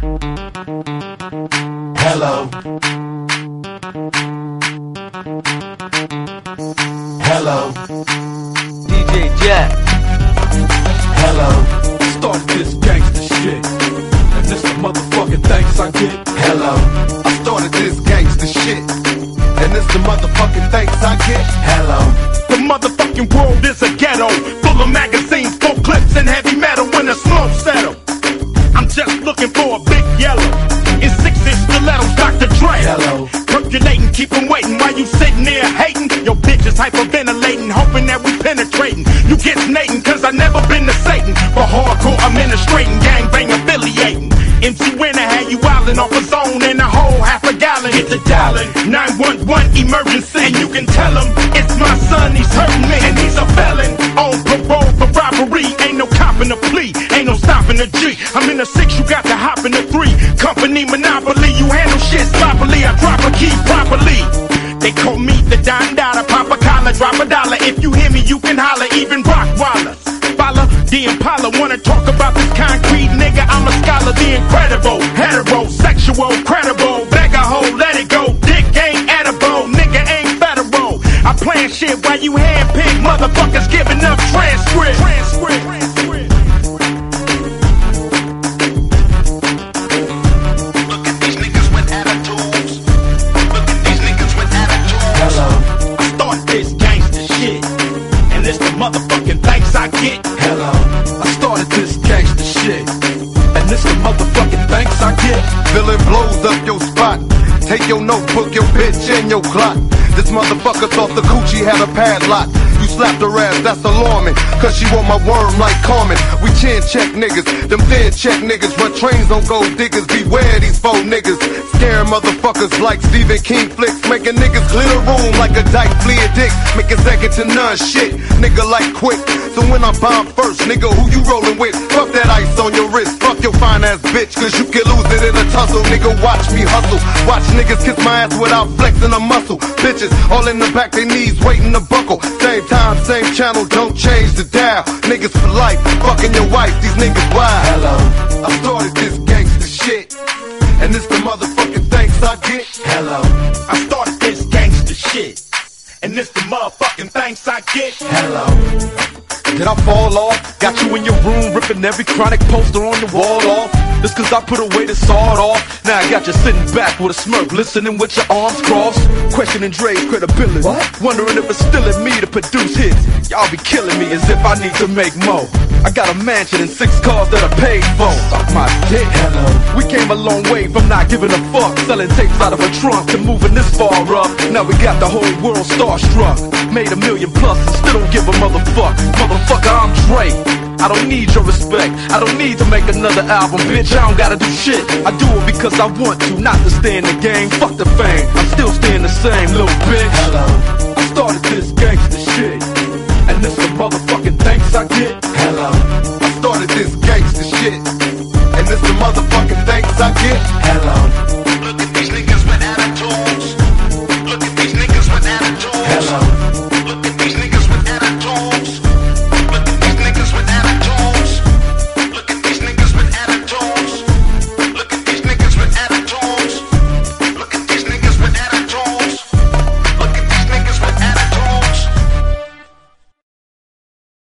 Hello. Hello. DJ Jack. Hello. Start this gangsta shit, and this the motherfucking thanks I get. Hello. I started this gangsta shit, and this the motherfucking thanks I get. Hello. The motherfucking world is a ghetto, full of magazines, full clips, and heavy metal when the smoke settle. I'm just looking for a big yellow in 6-inch stilettos, Dr. Dre. Hello. Percolating, keep 'em waiting while you sitting there hating. Your bitch is hyperventilating, hoping that we penetrating. You get snating, cause I never been to Satan. For hardcore administrating, gangbang affiliating. MC Winner had you wildin' off a zone and a whole half a gallon. Get the dialing, 911 emergency. And you can tell him, it's my son, he's hurting me. And he's a felon, on parole for robbery. Ain't no copping a plea, ain't no stopping a G. I'm in the 6, you got to hop in the 3. Company monopoly, you handle shit sloppily. I drop a key properly. They call me the Don Dada, pop a collar, drop a dollar. If you hear me, you can holler, even Rockwaller. Follow the Impala, wanna talk about this concrete nigga? I'm a scholar, the incredible, heterosexual, credible, beg a hoe, let it go, dick ain't edible, nigga ain't federal. I plan shit while you handpick motherfuckers giving up transcript. Look at these niggas with attitudes. Look at these niggas with attitudes. Hello. I start this gangsta shit, and it's the motherfucking thanks I get. Hello. I started this gangsta shit, and this the motherfucking thanks I get. Villain blows up your spot. Take your notebook, your bitch, and your clock. This motherfucker thought the coochie had a padlock. You slapped her ass, that's alarming, cause she want my worm like Carmen. We chin check niggas, them thin check niggas. Run trains on gold diggers, beware these faux niggas. Scaring motherfuckers like Stephen King flicks. Making niggas clear the room like a dyke flea a dick. Making second to none shit, nigga like quick. So when I bomb first, nigga, who you rolling with? Fuck that ice on your wrist, fuck your fine ass bitch, cause you can lose it in a tussle. Nigga, watch me hustle. Watch niggas kiss my ass without flexing a muscle. Bitches all in the back, they knees waiting to buckle. Same time, same channel, don't change the dial. Niggas for life, fucking your wife, these niggas wild. Hello. I started this gangsta shit, and this the motherfucking thanks I get. Hello. I started this gangsta shit, and this the motherfucking thanks I get. Hello. Did I fall off? Got you in your room ripping every chronic poster on the wall off. This cause I put away the sawed off. Now I got you sitting back with a smirk, listening with your arms crossed, questioning Dre's credibility. What? Wondering if it's still in me to produce hits. Y'all be killing me as if I need to make more. I got a mansion and 6 cars that I paid for. Suck my dick. Hello. We came a long way from not giving a fuck, selling tapes out of a trunk to moving this far up. Now we got the whole world starstruck. Made $1 million plus and still don't give a motherfuck. Motherfucker, I'm Dre. I don't need your respect. I don't need to make another album, bitch. I don't gotta do shit. I do it because I want to, not to stay in the game. Fuck the fame. I'm still staying the same, little bitch. Hello. I started this gangsta shit, and this the motherfucking thanks I get.